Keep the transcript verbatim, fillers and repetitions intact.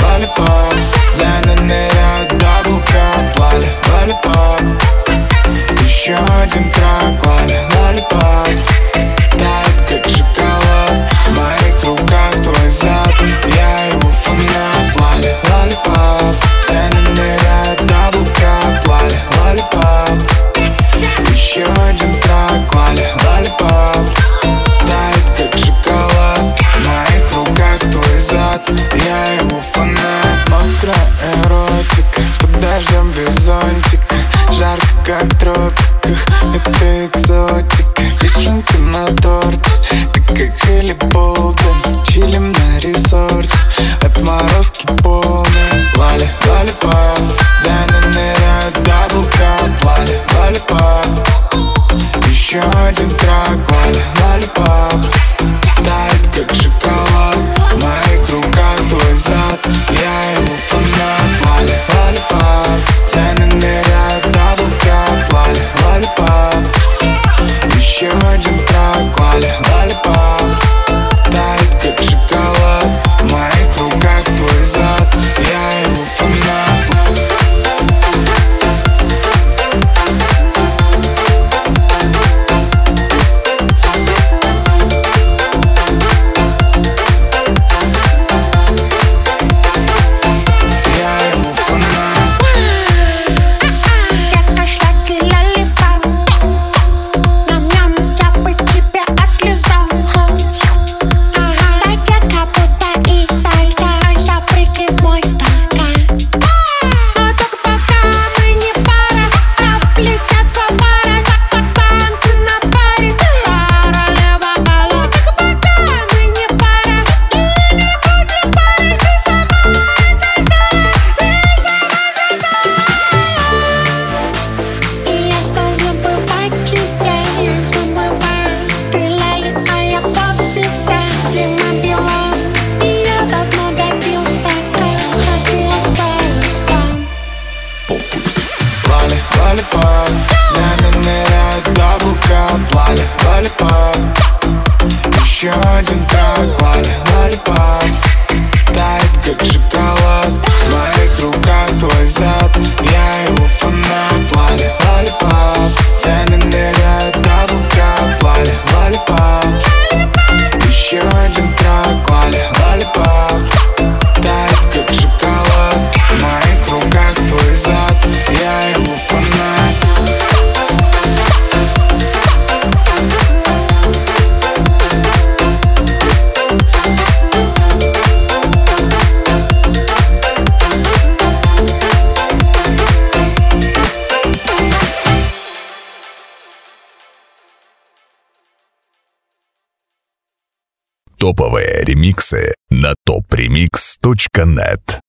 лолипоп. За нами ныряют даблкап. Лали, лолипоп. Еще один трак. Лали, лолипоп. Тает как шоколад. В моих руках твой зад. Я его фанат. Лали, лолипоп. За нами ныряют даблкап. Лали, лолипоп. Еще один трак. Лали, лолипоп. Тает как шоколад. В моих руках твой зад. Я его фанат. Мокрая эротика. Под дождем без зонтика. Жарко как в тропиках. Это экзотика. Вишенка на торте. Ты как Хелли Болден. Чилим на резорте. Отморозки полные. Лали, лолипоп. За нами ныряют даблкап. Лали, лолипоп. Еще один трак. Лали, лолипоп. Тает как шоколад. В моих руках твой зад. Я его фанат. Лали, лолипоп. За нами ныряют даблкап. Лали, лолипоп. Еще один трак. Лали, лолипоп. Тает как шоколад. В моих руках твой зад. Я его фанат. Лолипоп. За нами ныряют даблкап. Лали, лолипоп. Еще один трак. Лали, лолипоп. Тает как шоколад. В моих руках твой зад. Я его фанат. Лали, лолипоп. За нами ныряют даблкап. Лали, лолипоп. Еще один трак. Лали, лолипоп. Тает как шоколад. В моих руках твой зад. Я его фанат. Топовые ремиксы на топ ремикс точка нет.